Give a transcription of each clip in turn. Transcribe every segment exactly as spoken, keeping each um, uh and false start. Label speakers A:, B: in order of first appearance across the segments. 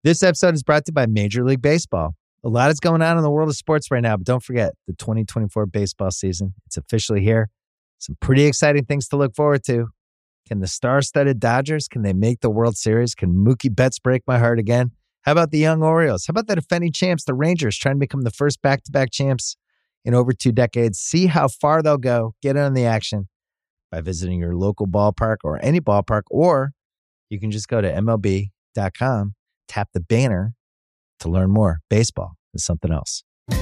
A: This episode is brought to you by Major League Baseball. A lot is going on in the world of sports right now, but don't forget the twenty twenty-four baseball season. It's officially here. Some pretty exciting things to look forward to. Can the star-studded Dodgers, can they make the World Series? Can Mookie Betts break my heart again? How about the young Orioles? How about the defending champs, the Rangers, trying to become the first back-to-back champs in over two decades? See how far they'll go. Get in on the action by visiting your local ballpark or any ballpark, or you can just go to M L B dot com, tap the banner to learn more. Baseball is something else.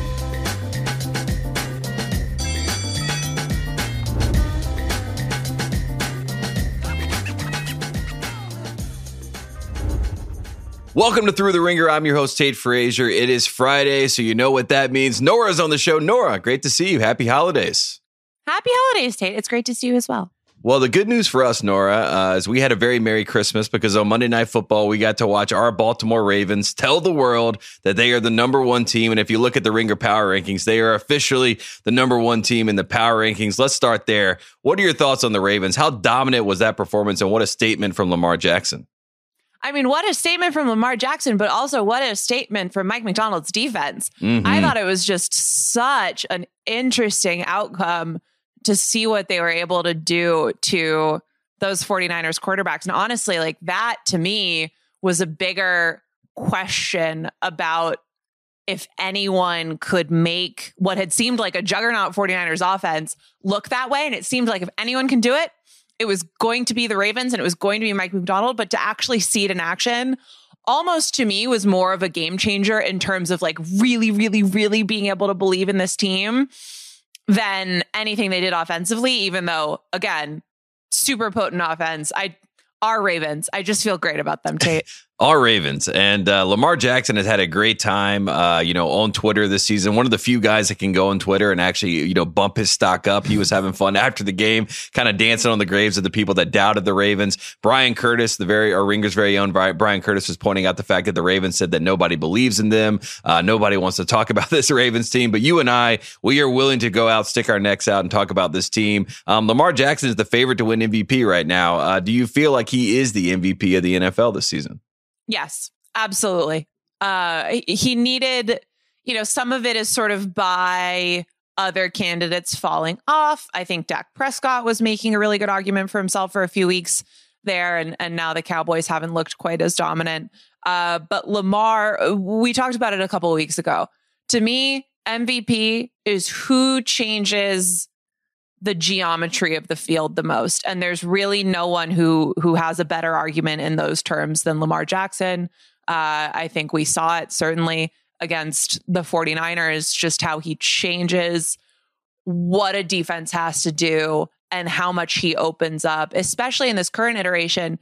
B: Welcome to Through the Ringer. I'm your host, Tate Frazier. It is Friday, so you know what that means. Nora's on the show. Nora, great to see you. Happy holidays.
C: Happy holidays, Tate. It's great to see you as well.
B: Well, the good news for us, Nora, uh, is we had a very Merry Christmas because on Monday Night Football, we got to watch our Baltimore Ravens tell the world that they are the number one team. And if you look at the Ringer Power Rankings, they are officially the number one team in the Power Rankings. Let's start there. What are your thoughts on the Ravens? How dominant was that performance, and what a statement from Lamar Jackson?
C: I mean, what a statement from Lamar Jackson, but also what a statement from Mike McDonald's defense. Mm-hmm. I thought it was just such an interesting outcome to see what they were able to do to those 49ers quarterbacks. And honestly, like that to me was a bigger question about if anyone could make what had seemed like a juggernaut 49ers offense look that way. And it seemed like if anyone can do it, it was going to be the Ravens and it was going to be Mike McDonald, but to actually see it in action almost to me was more of a game changer in terms of like really, really, really being able to believe in this team than anything they did offensively, even though, again, super potent offense. I Our Ravens. I just feel great about them, Tate.
B: Our Ravens. And uh, Lamar Jackson has had a great time, uh, you know, on Twitter this season. One of the few guys that can go on Twitter and actually, you know, bump his stock up. He was having fun after the game, kind of dancing on the graves of the people that doubted the Ravens. Brian Curtis, the very, our Ringer's very own Brian Curtis, was pointing out the fact that the Ravens said that nobody believes in them. Uh, nobody wants to talk about this Ravens team. But you and I, we are willing to go out, stick our necks out and talk about this team. Um, Lamar Jackson is the favorite to win M V P right now. Uh, do you feel like he is the M V P of the N F L this season?
C: Yes, absolutely. Uh, he needed, you know, some of it is sort of by other candidates falling off. I think Dak Prescott was making a really good argument for himself for a few weeks there. And, and now the Cowboys haven't looked quite as dominant. Uh, but Lamar, we talked about it a couple of weeks ago. To me, M V P is who changes the geometry of the field the most. And there's really no one who who has a better argument in those terms than Lamar Jackson. Uh, I think we saw it certainly against the 49ers, just how he changes what a defense has to do and how much he opens up, especially in this current iteration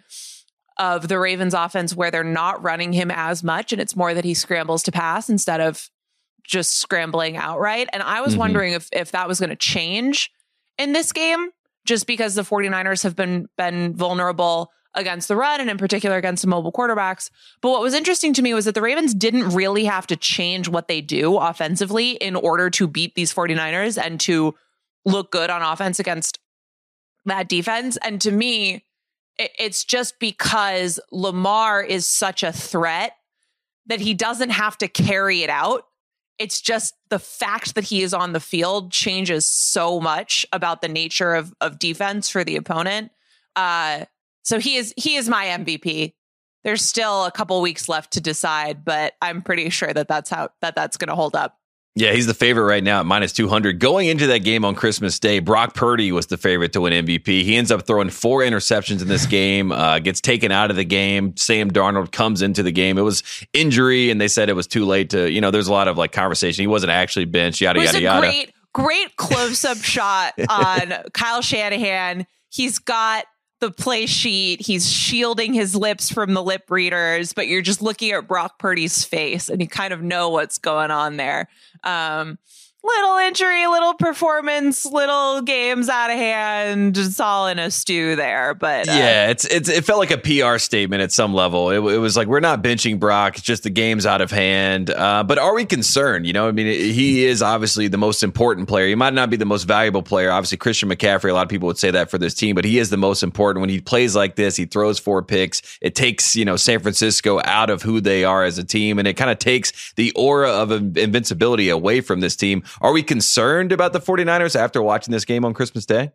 C: of the Ravens offense where they're not running him as much. And it's more that he scrambles to pass instead of just scrambling outright. And I was mm-hmm. wondering if if that was going to change in this game, just because the 49ers have been been vulnerable against the run and in particular against the mobile quarterbacks. But what was interesting to me was that the Ravens didn't really have to change what they do offensively in order to beat these 49ers and to look good on offense against that defense. And to me, it's just because Lamar is such a threat that he doesn't have to carry it out. It's just the fact that he is on the field changes so much about the nature of, of defense for the opponent. Uh, so he is he is my M V P. There's still a couple weeks left to decide, but I'm pretty sure that that's how that that's going to hold up.
B: Yeah, he's the favorite right now at minus two hundred. Going into that game on Christmas Day, Brock Purdy was the favorite to win M V P. He ends up throwing four interceptions in this game, uh, gets taken out of the game. Sam Darnold comes into the game. It was injury, and they said it was too late to, you know, there's a lot of like conversation. He wasn't actually benched, yada,
C: yada,
B: yada.
C: Great, great close-up shot on Kyle Shanahan. He's got the play sheet. He's shielding his lips from the lip readers, but you're just looking at Brock Purdy's face and you kind of know what's going on there. Um, little injury, little performance, little games out of hand. It's all in a stew there. But uh,
B: yeah, it's it's it felt like a P R statement at some level. It, it was like, we're not benching Brock, it's just the game's out of hand. Uh, but are we concerned? You know, I mean, he is obviously the most important player. He might not be the most valuable player. Obviously, Christian McCaffrey, a lot of people would say that for this team, but he is the most important. When he plays like this, he throws four picks. It takes, you know, San Francisco out of who they are as a team, and it kind of takes the aura of invincibility away from this team. Are we concerned about the 49ers after watching this game on Christmas Day?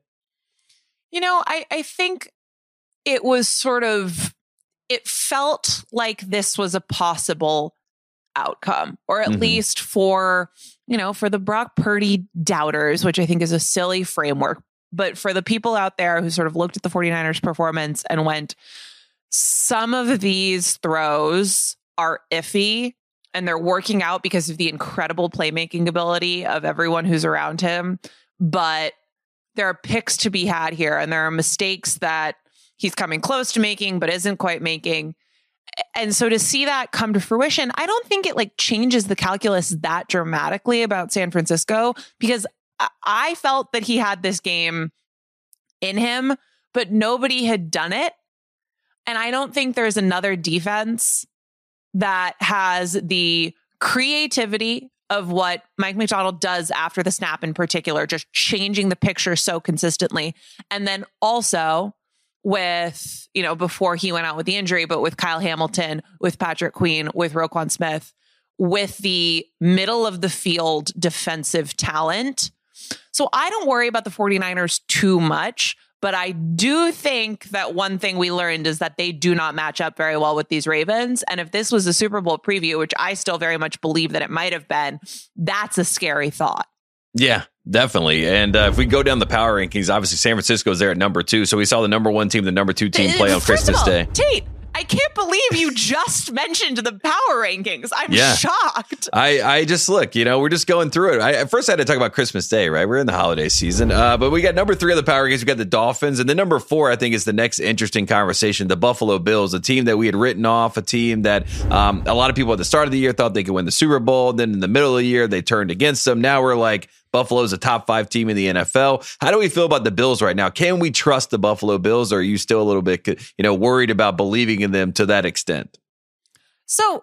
C: You know, I, I think it was sort of, it felt like this was a possible outcome, or at mm-hmm. least for, you know, for the Brock Purdy doubters, which I think is a silly framework. But for the people out there who sort of looked at the 49ers performance and went, some of these throws are iffy, and they're working out because of the incredible playmaking ability of everyone who's around him. But there are picks to be had here, and there are mistakes that he's coming close to making, but isn't quite making. And so to see that come to fruition, I don't think it like changes the calculus that dramatically about San Francisco, because I felt that he had this game in him, but nobody had done it. And I don't think there's another defense that has the creativity of what Mike Macdonald does after the snap in particular, just changing the picture so consistently. And then also with, you know, before he went out with the injury, but with Kyle Hamilton, with Patrick Queen, with Roquan Smith, with the middle of the field defensive talent. So I don't worry about the 49ers too much. But I do think that one thing we learned is that they do not match up very well with these Ravens. And if this was a Super Bowl preview, which I still very much believe that it might have been, that's a scary thought.
B: Yeah, definitely. And uh, if we go down the power rankings, obviously San Francisco is there at number two. So we saw the number one team, the number two team play on
C: First
B: Christmas
C: of all,
B: Day.
C: Tate, I can't believe you just mentioned the power rankings. I'm
B: yeah.
C: shocked.
B: I, I just look, you know, we're just going through it. I, at first I had to talk about Christmas Day, right? We're in the holiday season. Uh, but we got number three on the power rankings. We got the Dolphins. And then number four, I think, is the next interesting conversation. The Buffalo Bills, a team that we had written off, a team that um, a lot of people at the start of the year thought they could win the Super Bowl. Then in the middle of the year, they turned against them. Now we're like, Buffalo's a top five team in the N F L. How do we feel about the Bills right now? Can we trust the Buffalo Bills, or are you still a little bit, you know, worried about believing in them to that extent?
C: So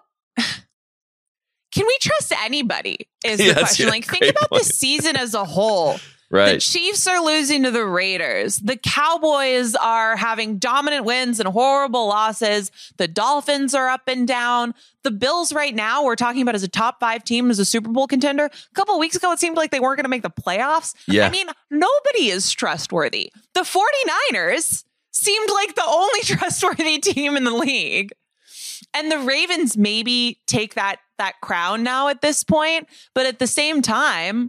C: can we trust anybody is the
B: yes,
C: question.
B: Yeah,
C: like, think about point. the season as a whole.
B: Right.
C: The Chiefs are losing to the Raiders. The Cowboys are having dominant wins and horrible losses. The Dolphins are up and down. The Bills right now, we're talking about as a top five team, as a Super Bowl contender. A couple of weeks ago, it seemed like they weren't going to make the playoffs.
B: Yeah.
C: I mean, nobody is trustworthy. The 49ers seemed like the only trustworthy team in the league. And the Ravens maybe take that, that crown now at this point. But at the same time,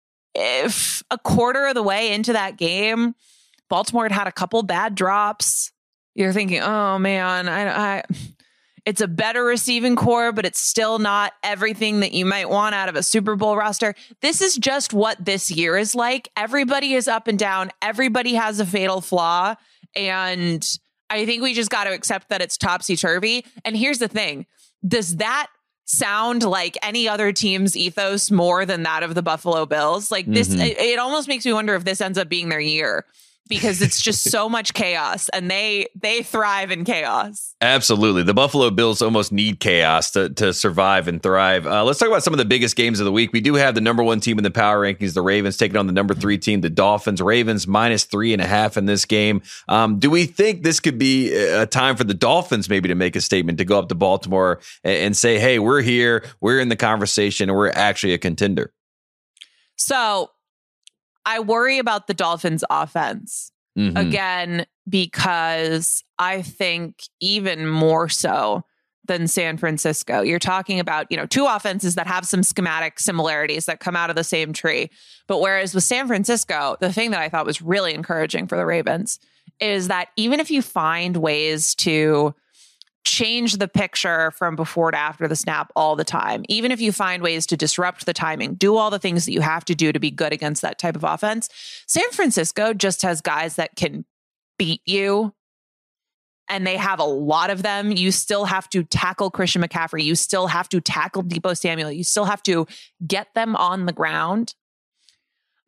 C: if a quarter of the way into that game, Baltimore had had a couple bad drops, you're thinking, oh man, I, I, it's a better receiving core, but it's still not everything that you might want out of a Super Bowl roster. This is just what this year is like. Everybody is up and down. Everybody has a fatal flaw. And I think we just got to accept that it's topsy-turvy. And here's the thing. Does that sound like any other team's ethos more than that of the Buffalo Bills? Like this, mm-hmm. it, it almost makes me wonder if this ends up being their year, because it's just so much chaos, and they they thrive in chaos.
B: Absolutely. The Buffalo Bills almost need chaos to, to survive and thrive. Uh, let's talk about some of the biggest games of the week. We do have the number one team in the power rankings, the Ravens, taking on the number three team, the Dolphins. Ravens minus three and a half in this game. Um, do we think this could be a time for the Dolphins maybe to make a statement, to go up to Baltimore and, and say, hey, we're here, we're in the conversation, and we're actually a contender?
C: So I worry about the Dolphins offense mm-hmm. again, because I think even more so than San Francisco, you're talking about, you know, two offenses that have some schematic similarities that come out of the same tree. But whereas with San Francisco, the thing that I thought was really encouraging for the Ravens is that even if you find ways to change the picture from before to after the snap all the time, even if you find ways to disrupt the timing, do all the things that you have to do to be good against that type of offense, San Francisco just has guys that can beat you. And they have a lot of them. You still have to tackle Christian McCaffrey. You still have to tackle Deebo Samuel. You still have to get them on the ground.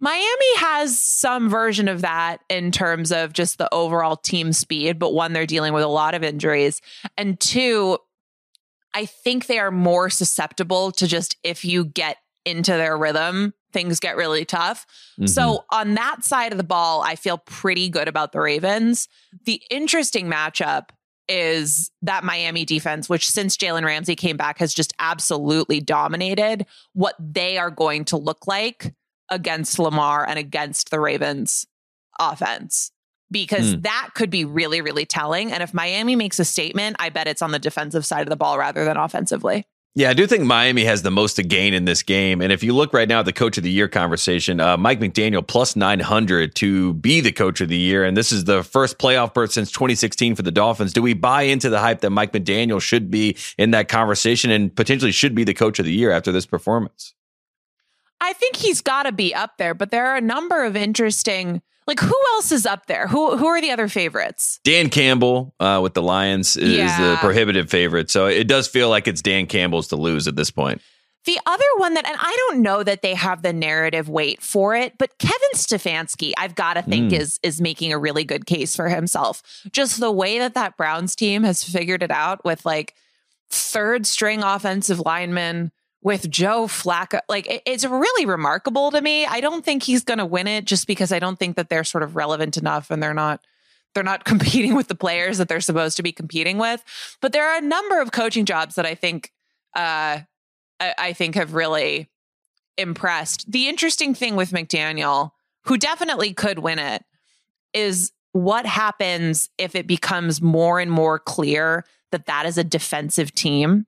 C: Miami has some version of that in terms of just the overall team speed, but one, they're dealing with a lot of injuries. And two, I think they are more susceptible to just if you get into their rhythm, things get really tough. Mm-hmm. So on that side of the ball, I feel pretty good about the Ravens. The interesting matchup is that Miami defense, which since Jalen Ramsey came back has just absolutely dominated, what they are going to look like against Lamar and against the Ravens offense, because mm. that could be really, really telling. And if Miami makes a statement, I bet it's on the defensive side of the ball rather than offensively.
B: Yeah, I do think Miami has the most to gain in this game. And if you look right now at the coach of the year conversation, uh, Mike McDaniel plus nine hundred to be the coach of the year. And this is the first playoff berth since twenty sixteen for the Dolphins. Do we buy into the hype that Mike McDaniel should be in that conversation and potentially should be the coach of the year after this performance?
C: I think he's got to be up there, but there are a number of interesting, like who else is up there? Who who are the other favorites?
B: Dan Campbell uh, with the Lions is,
C: yeah.
B: is the prohibitive favorite. So it does feel like it's Dan Campbell's to lose at this point.
C: The other one that, and I don't know that they have the narrative weight for it, but Kevin Stefanski, I've got to think mm. is is making a really good case for himself. Just the way that that Browns team has figured it out with like third string offensive linemen, with Joe Flacco, like it, it's really remarkable to me. I don't think he's going to win it just because I don't think that they're sort of relevant enough and they're not they're not competing with the players that they're supposed to be competing with. But there are a number of coaching jobs that I think uh, I, I think have really impressed. The interesting thing with McDaniel, who definitely could win it, is what happens if it becomes more and more clear that that is a defensive team.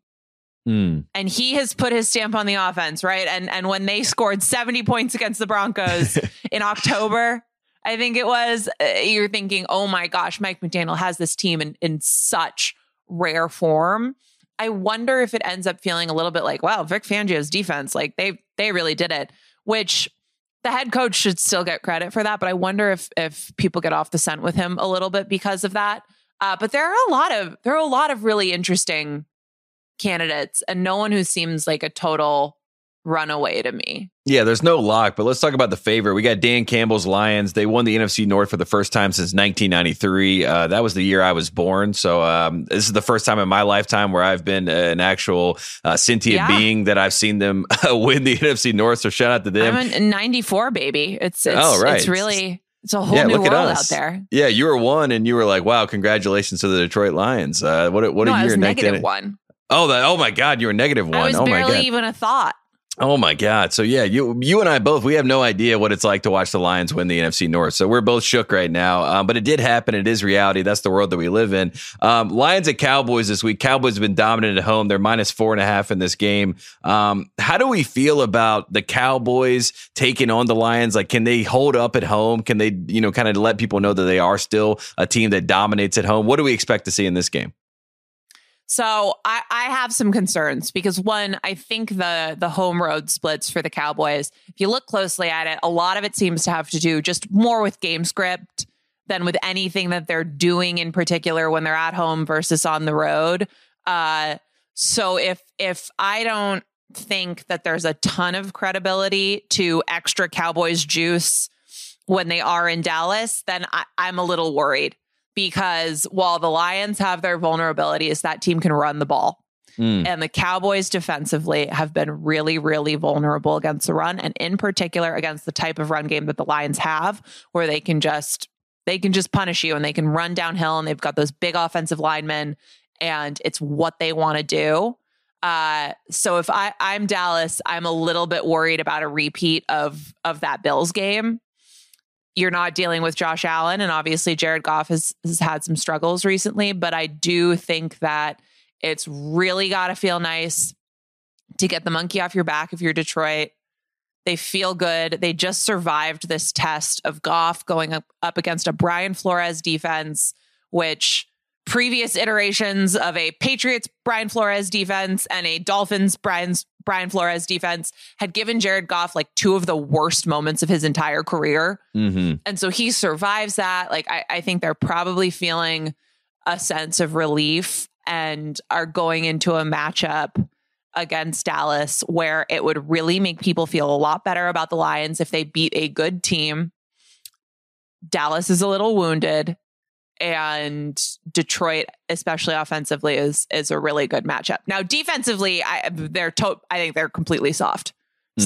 C: Mm. And he has put his stamp on the offense, right? And and when they scored seventy points against the Broncos in October, I think it was, uh, you're thinking, oh my gosh, Mike McDaniel has this team in, in such rare form. I wonder if it ends up feeling a little bit like, wow, Vic Fangio's defense, like they they really did it, which the head coach should still get credit for that. But I wonder if if people get off the scent with him a little bit because of that. Uh, but there are a lot of there are a lot of really interesting candidates and no one who seems like a total runaway to me.
B: Yeah, there's no lock, but let's talk about the favorite. We got Dan Campbell's Lions. They won the N F C North for the first time since nineteen ninety-three. Uh, that was the year I was born. So um, this is the first time in my lifetime where I've been an actual uh, sentient yeah. being that I've seen them win the N F C North. So shout out to them.
C: I'm a ninety-four baby. It's, it's, oh, right. it's really... It's a whole yeah, new world out there.
B: Yeah, you were one and you were like, wow, congratulations to the Detroit Lions. Uh, what, what
C: no,
B: a year.
C: I was negative one.
B: Oh, that! Oh my God, you were negative one.
C: I was
B: oh
C: barely
B: my God.
C: even a thought.
B: Oh my God. So yeah, you you and I both, we have no idea what it's like to watch the Lions win the N F C North. So we're both shook right now. Um, but it did happen. It is reality. That's the world that we live in. Um, Lions at Cowboys this week. Cowboys have been dominant at home. They're minus four and a half in this game. Um, how do we feel about the Cowboys taking on the Lions? Like, can they hold up at home? Can they, you know, kind of let people know that they are still a team that dominates at home? What do we expect to see in this game?
C: So I, I have some concerns because one, I think the the home road splits for the Cowboys, if you look closely at it, a lot of it seems to have to do just more with game script than with anything that they're doing in particular when they're at home versus on the road. Uh, so if if I don't think that there's a ton of credibility to extra Cowboys juice when they are in Dallas, then I, I'm a little worried. Because while the Lions have their vulnerabilities, that team can run the ball. Mm. And the Cowboys defensively have been really, really vulnerable against the run. And in particular, against the type of run game that the Lions have, where they can just they can just punish you and they can run downhill. And they've got those big offensive linemen. And it's what they want to do. Uh, so if I, I'm Dallas, I'm a little bit worried about a repeat of of that Bills game. You're not dealing with Josh Allen, and obviously Jared Goff has, has had some struggles recently, but I do think that it's really got to feel nice to get the monkey off your back if you're Detroit. They feel good. They just survived this test of Goff going up, up against a Brian Flores defense, which previous iterations of a Patriots Brian Flores defense and a Dolphins Brian's Brian Flores defense had given Jared Goff like two of the worst moments of his entire career. Mm-hmm. And so he survives that. Like, I, I think they're probably feeling a sense of relief and are going into a matchup against Dallas where it would really make people feel a lot better about the Lions if they beat a good team. Dallas is a little wounded, and Detroit, especially offensively, is is a really good matchup. Now, defensively, I they're to- I think they're completely soft. Mm.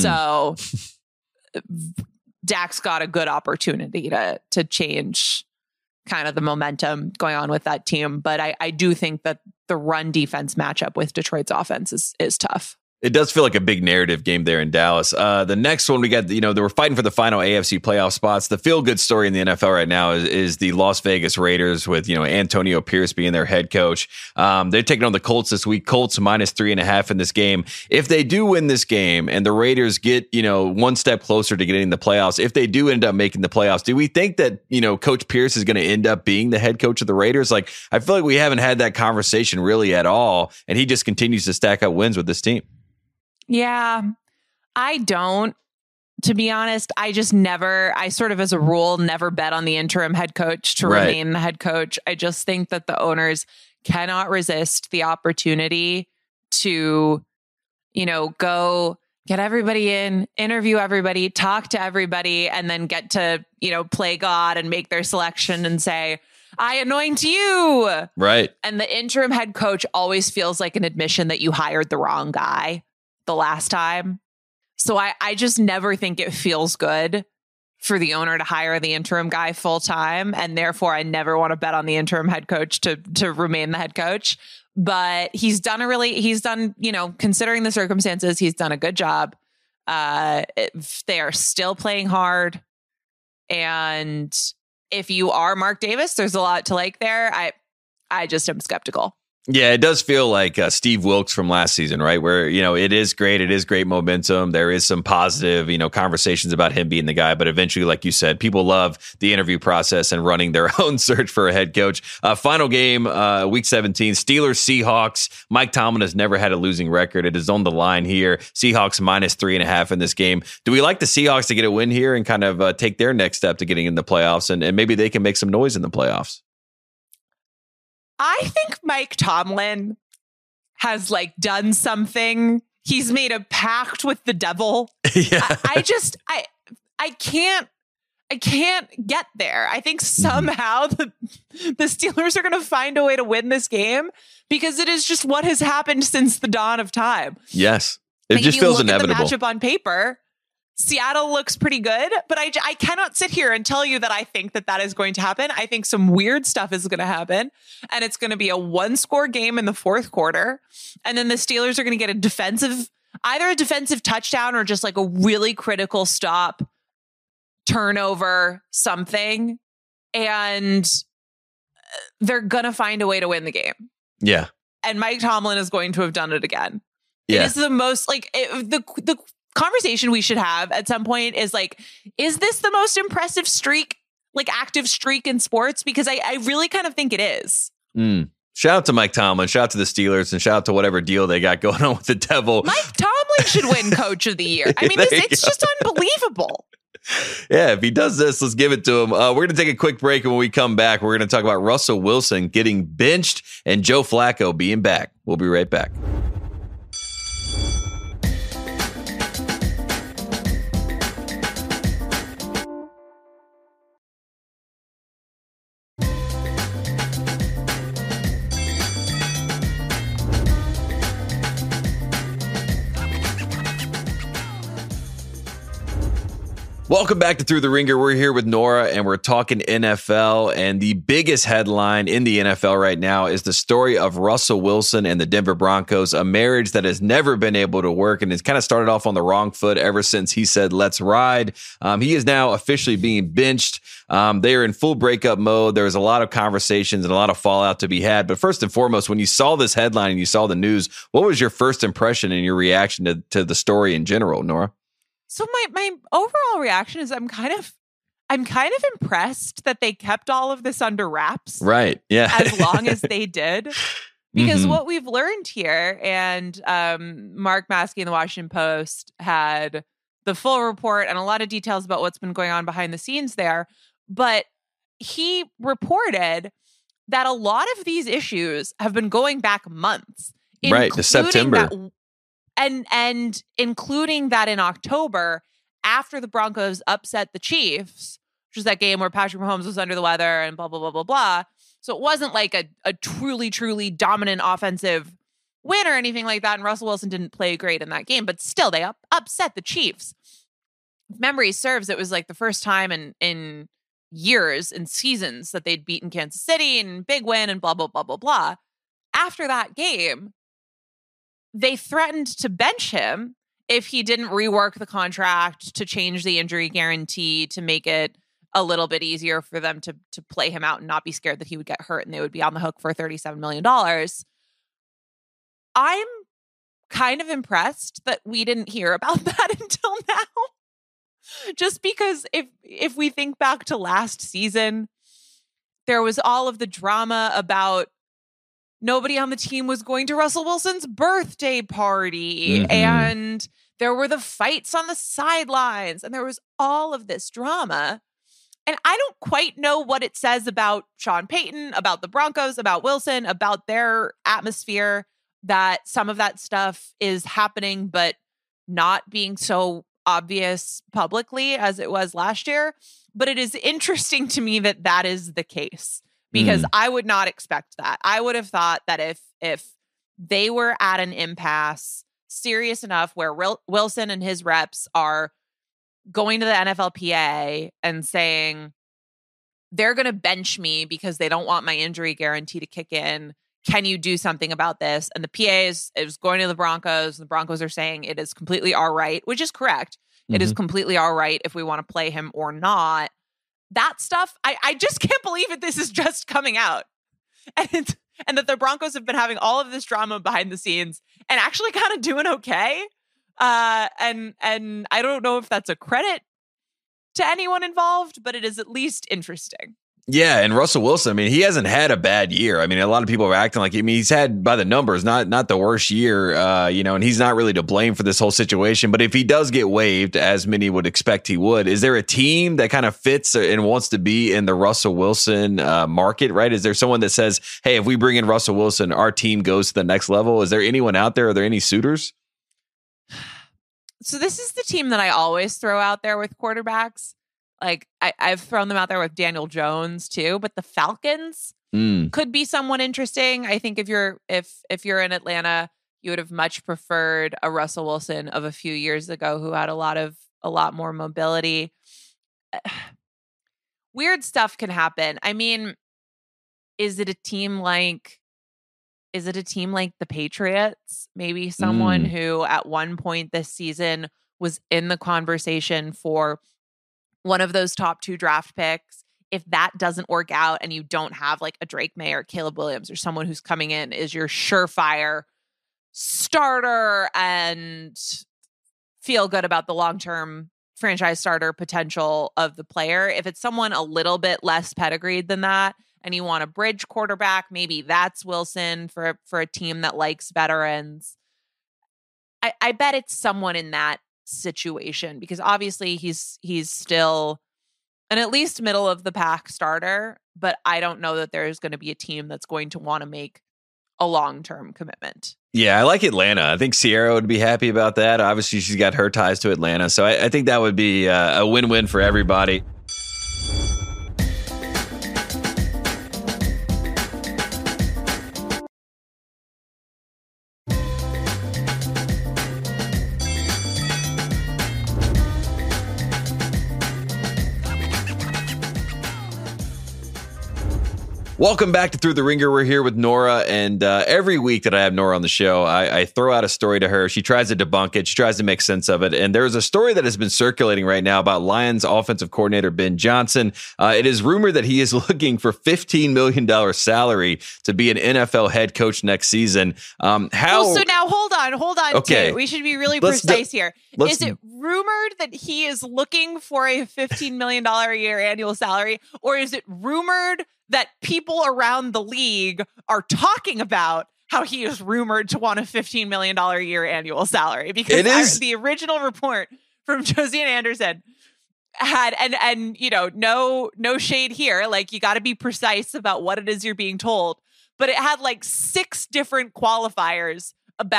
C: So Dak's got a good opportunity to to change kind of the momentum going on with that team. But I, I do think that the run defense matchup with Detroit's offense is is tough.
B: It does feel like a big narrative game there in Dallas. Uh, the next one we got, you know, they were fighting for the final A F C playoff spots. The feel-good story in the N F L right now is, is the Las Vegas Raiders with, you know, Antonio Pierce being their head coach. Um, they're taking on the Colts this week. Colts minus three and a half in this game. If they do win this game and the Raiders get, you know, one step closer to getting the playoffs, if they do end up making the playoffs, do we think that, you know, Coach Pierce is going to end up being the head coach of the Raiders? Like, I feel like we haven't had that conversation really at all, and he just continues to stack up wins with this team.
C: Yeah, I don't. To be honest, I just never, I sort of as a rule, never bet on the interim head coach to
B: right.
C: remain the head coach. I just think that the owners cannot resist the opportunity to, you know, go get everybody in, interview everybody, talk to everybody, and then get to, you know, play God and make their selection and say, I anoint you.
B: Right.
C: And the interim head coach always feels like an admission that you hired the wrong guy the last time. So I, I just never think it feels good for the owner to hire the interim guy full time. And therefore I never want to bet on the interim head coach to, to remain the head coach. But he's done a really, he's done, you know, considering the circumstances, he's done a good job. Uh, it, they are still playing hard. And if you are Mark Davis, there's a lot to like there. I, I just am skeptical.
B: Yeah, it does feel like uh, Steve Wilkes from last season, right? Where, you know, it is great. It is great momentum. There is some positive, you know, conversations about him being the guy. But eventually, like you said, people love the interview process and running their own search for a head coach. Uh, final game, uh, week seventeen, Steelers, Seahawks. Mike Tomlin has never had a losing record. It is on the line here. Seahawks minus three and a half in this game. Do we like the Seahawks to get a win here and kind of uh, take their next step to getting in the playoffs? And, and maybe they can make some noise in the playoffs?
C: I think Mike Tomlin has like done something. He's made a pact with the devil.
B: Yeah.
C: I, I just, I, I can't, I can't get there. I think somehow the, the Steelers are going to find a way to win this game because it is just what has happened since the dawn of time.
B: Yes. It
C: like
B: just feels inevitable.
C: If you look at the matchup on paper, Seattle looks pretty good, but I, I cannot sit here and tell you that I think that that is going to happen. I think some weird stuff is going to happen, and it's going to be a one-score game in the fourth quarter, and then the Steelers are going to get a defensive, either a defensive touchdown or just like a really critical stop, turnover, something, and they're going to find a way to win the game.
B: Yeah.
C: And Mike Tomlin is going to have done it again.
B: Yeah.
C: It is the most, like, it, the the conversation we should have at some point is like, is this the most impressive streak, like active streak in sports? Because I, I really kind of think it is.
B: Mm. Shout out to Mike Tomlin, shout out to the Steelers, and shout out to whatever deal they got going on with the devil.
C: Mike Tomlin should win coach of the year. I mean, this, it's go. just unbelievable.
B: Yeah, if he does this, let's give it to him. Uh, we're going to take a quick break, and when we come back, we're going to talk about Russell Wilson getting benched and Joe Flacco being back. We'll be right back. Welcome back to Through the Ringer. We're here with Nora, and we're talking N F L. And the biggest headline in the N F L right now is the story of Russell Wilson and the Denver Broncos, a marriage that has never been able to work. And it's kind of started off on the wrong foot ever since he said, let's ride. Um, he is now officially being benched. Um, they are in full breakup mode. There was a lot of conversations and a lot of fallout to be had. But first and foremost, when you saw this headline and you saw the news, what was your first impression and your reaction to, to the story in general, Nora?
C: So my my overall reaction is I'm kind of I'm kind of impressed that they kept all of this under wraps.
B: Right. Yeah.
C: As long as they did. Because
B: mm-hmm.
C: what we've learned here, and um, Mark Maskey in the Washington Post had the full report and a lot of details about what's been going on behind the scenes there. But he reported that a lot of these issues have been going back months.
B: Right. To September.
C: That, and and including that in October after the Broncos upset the Chiefs, which was that game where Patrick Mahomes was under the weather and blah, blah, blah, blah, blah. So it wasn't like a, a truly, truly dominant offensive win or anything like that. And Russell Wilson didn't play great in that game, but still they up, upset the Chiefs. If memory serves, it was like the first time in, in years and seasons that they'd beaten Kansas City and big win and blah, blah, blah, blah, blah. After that game, they threatened to bench him if he didn't rework the contract, to change the injury guarantee, to make it a little bit easier for them to, to play him out and not be scared that he would get hurt and they would be on the hook for thirty-seven million dollars. I'm kind of impressed that we didn't hear about that until now. Just because if if we think back to last season, there was all of the drama about nobody on the team was going to Russell Wilson's birthday party. Mm-hmm. And there were the fights on the sidelines. And there was all of this drama. And I don't quite know what it says about Sean Payton, about the Broncos, about Wilson, about their atmosphere, that some of that stuff is happening, but not being so obvious publicly as it was last year. But it is interesting to me that that is the case, because mm. I would not expect that. I would have thought that if if they were at an impasse serious enough where Wil- Wilson and his reps are going to the N F L P A and saying they're going to bench me because they don't want my injury guarantee to kick in. Can you do something about this? And the P A is, is going to the Broncos. And the Broncos are saying it is completely our right, which is correct. Mm-hmm. It is completely our right if we want to play him or not. That stuff, I, I just can't believe that this is just coming out. And, and that the Broncos have been having all of this drama behind the scenes and actually kind of doing okay. Uh, and and I don't know if that's a credit to anyone involved, but it is at least interesting.
B: Yeah, and Russell Wilson, I mean, he hasn't had a bad year. I mean, a lot of people are acting like, I mean, he's had, by the numbers, not not the worst year, uh, you know, and he's not really to blame for this whole situation. But if he does get waived, as many would expect he would, is there a team that kind of fits and wants to be in the Russell Wilson uh, market, right? Is there someone that says, hey, if we bring in Russell Wilson, our team goes to the next level? Is there anyone out there? Are there any suitors?
C: So this is the team that I always throw out there with quarterbacks. Like I, I've thrown them out there with Daniel Jones too, but the Falcons mm. could be someone interesting. I think if you're if if you're in Atlanta, you would have much preferred a Russell Wilson of a few years ago who had a lot of a lot more mobility. Weird stuff can happen. I mean, is it a team like is it a team like the Patriots? Maybe someone mm. who at one point this season was in the conversation for one of those top two draft picks. If that doesn't work out and you don't have like a Drake May or Caleb Williams or someone who's coming in is your surefire starter and feel good about the long-term franchise starter potential of the player. If it's someone a little bit less pedigreed than that and you want a bridge quarterback, maybe that's Wilson for, for a team that likes veterans. I, I bet it's someone in that situation, because obviously he's he's still an at least middle of the pack starter, but I don't know that there's going to be a team that's going to want to make a long-term commitment.
B: Yeah, I like Atlanta. I think Sierra would be happy about that. Obviously, she's got her ties to Atlanta, so I, I think that would be uh, a win-win for everybody. Welcome back to Through the Ringer. We're here with Nora, and uh, every week that I have Nora on the show, I, I throw out a story to her. She tries to debunk it. She tries to make sense of it. And there's a story that has been circulating right now about Lions offensive coordinator Ben Johnson. Uh, it is rumored that he is looking for fifteen million dollars salary to be an N F L head coach next season. Um, how?
C: Well, so now hold on, hold on.
B: Okay.
C: Too. We should be really
B: let's
C: precise
B: d-
C: here. Is it rumored that he is looking for a fifteen million dollars a year annual salary, or is it rumored that people around the league are talking about how he is rumored to want a fifteen million dollars a year annual salary? Because
B: it is-
C: our, the original report from Josina Anderson had, and, and, you know, no, no shade here. Like, you got to be precise about what it is you're being told, but it had like six different qualifiers about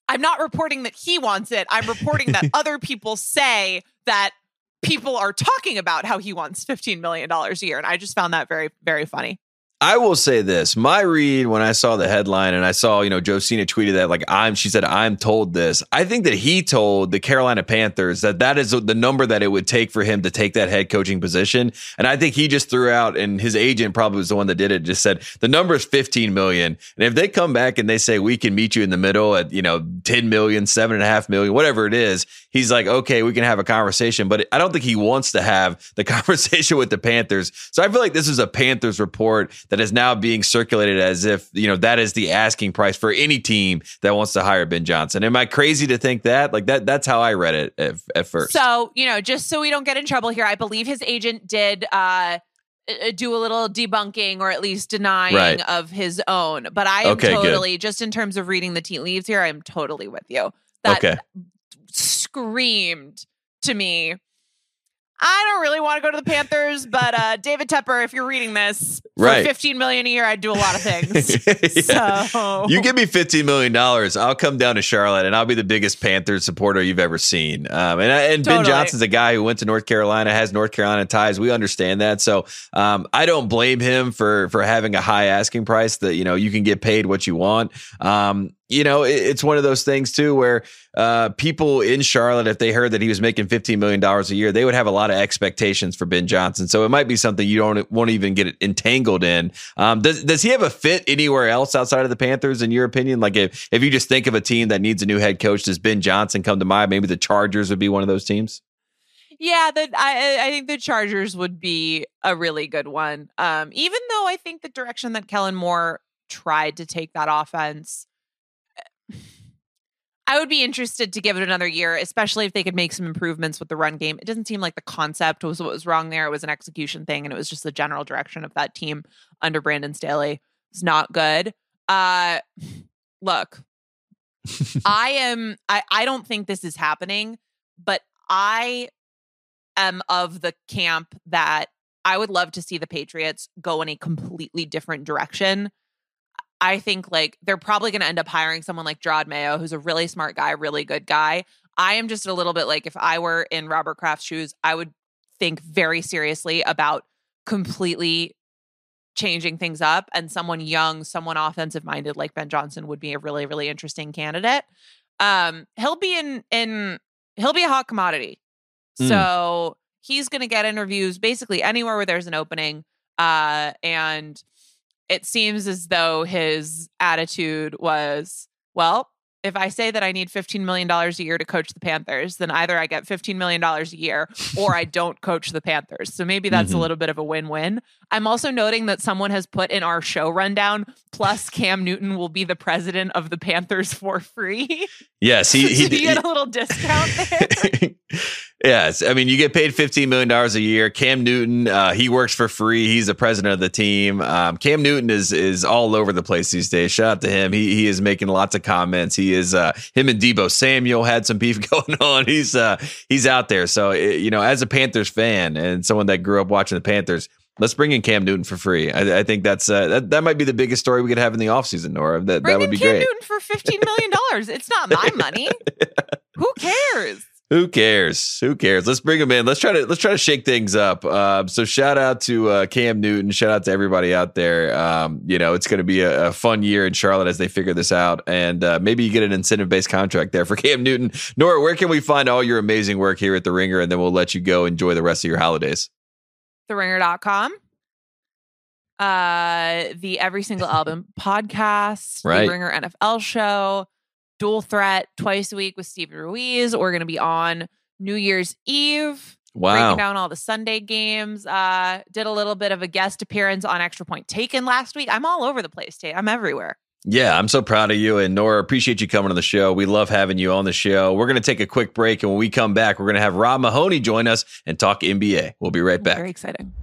C: I'm not reporting that he wants it. I'm reporting that other people say that people are talking about how he wants fifteen million dollars a year. And I just found that very, very funny.
B: I will say this. My read when I saw the headline and I saw, you know, Josina tweeted that, like, I'm, she said, I'm told this. I think that he told the Carolina Panthers that that is the number that it would take for him to take that head coaching position. And I think he just threw out, and his agent probably was the one that did it, just said the number is fifteen million. And if they come back and they say, we can meet you in the middle at, you know, ten million, seven and a half million, whatever it is, he's like, okay, we can have a conversation. But I don't think he wants to have the conversation with the Panthers. So I feel like this is a Panthers report that is now being circulated as if, you know, that is the asking price for any team that wants to hire Ben Johnson. Am I crazy to think that? Like that, that's how I read it at, at first.
C: So, you know, just so we don't get in trouble here, I believe his agent did uh, do a little debunking or at least denying
B: right.
C: of his own. But I am
B: okay,
C: totally,
B: good.
C: just in terms of reading the tea leaves here, I'm totally with you. That
B: okay.
C: screamed to me, I don't really want to go to the Panthers, but uh, David Tepper, if you're reading this, for
B: right.
C: fifteen million dollars a year, I'd do a lot of things.
B: yeah.
C: So
B: you give me fifteen million dollars, I'll come down to Charlotte and I'll be the biggest Panthers supporter you've ever seen. Um, and and totally. Ben Johnson's a guy who went to North Carolina, has North Carolina ties. We understand that. So um, I don't blame him for for having a high asking price that, you know, you can get paid what you want. Um, You know, it's one of those things, too, where uh, people in Charlotte, if they heard that he was making fifteen million dollars a year, they would have a lot of expectations for Ben Johnson. So it might be something you don't won't even get entangled in. Um, does, does he have a fit anywhere else outside of the Panthers, in your opinion? Like if, if you just think of a team that needs a new head coach, does Ben Johnson come to mind? Maybe the Chargers would be one of those teams.
C: Yeah, the, I, I think the Chargers would be a really good one. Um, even though I think the direction that Kellen Moore tried to take that offense, I would be interested to give it another year, especially if they could make some improvements with the run game. It doesn't seem like the concept was what was wrong there. It was an execution thing, and it was just the general direction of that team under Brandon Staley. It's not good. Uh, look, I am, I, I don't think this is happening, but I am of the camp that I would love to see the Patriots go in a completely different direction. I think like they're probably going to end up hiring someone like Gerard Mayo, who's a really smart guy, really good guy. I am just a little bit like, if I were in Robert Kraft's shoes, I would think very seriously about completely changing things up, and someone young, someone offensive minded like Ben Johnson would be a really, really interesting candidate. Um, he'll be in, in, he'll be a hot commodity. Mm. So he's going to get interviews basically anywhere where there's an opening. Uh, and it seems as though his attitude was, well, if I say that I need fifteen million dollars a year to coach the Panthers, then either I get fifteen million dollars a year or I don't coach the Panthers. So maybe that's mm-hmm. a little bit of a win-win. I'm also noting that someone has put in our show rundown, plus Cam Newton will be the president of the Panthers for free.
B: Yes. He, he,
C: so you get a little discount there.
B: Yes. I mean, you get paid fifteen million dollars a year. Cam Newton, uh, he works for free. He's the president of the team. Um, Cam Newton is is all over the place these days. Shout out to him. He he is making lots of comments. He is uh, him and Deebo Samuel had some beef going on. He's uh, he's out there. So, it, you know, as a Panthers fan and someone that grew up watching the Panthers, let's bring in Cam Newton for free. I, I think that's uh, that, that might be the biggest story we could have in the offseason, Nora. That,
C: bring
B: that would be
C: Cam
B: great.
C: Newton for fifteen million dollars. It's not my money. Who cares?
B: Who cares? Who cares? Let's bring him in. Let's try to let's try to shake things up. Uh, so shout out to uh, Cam Newton. Shout out to everybody out there. Um, you know, it's going to be a, a fun year in Charlotte as they figure this out, and uh, maybe you get an incentive based contract there for Cam Newton. Nora, where can we find all your amazing work here at The Ringer, and then we'll let you go enjoy the rest of your holidays.
C: the ringer dot com. Uh, the Every Single Album podcast,
B: right.
C: The Ringer N F L show. Dual Threat twice a week with Steven Ruiz. We're going to be on New Year's Eve.
B: Wow.
C: Breaking down all the Sunday games. Uh, did a little bit of a guest appearance on Extra Point Taken last week. I'm all over the place, Tate. I'm everywhere.
B: Yeah, I'm so proud of you. And Nora, appreciate you coming on the show. We love having you on the show. We're going to take a quick break. And when we come back, we're going to have Rob Mahoney join us and talk N B A. We'll be right back.
C: Very exciting.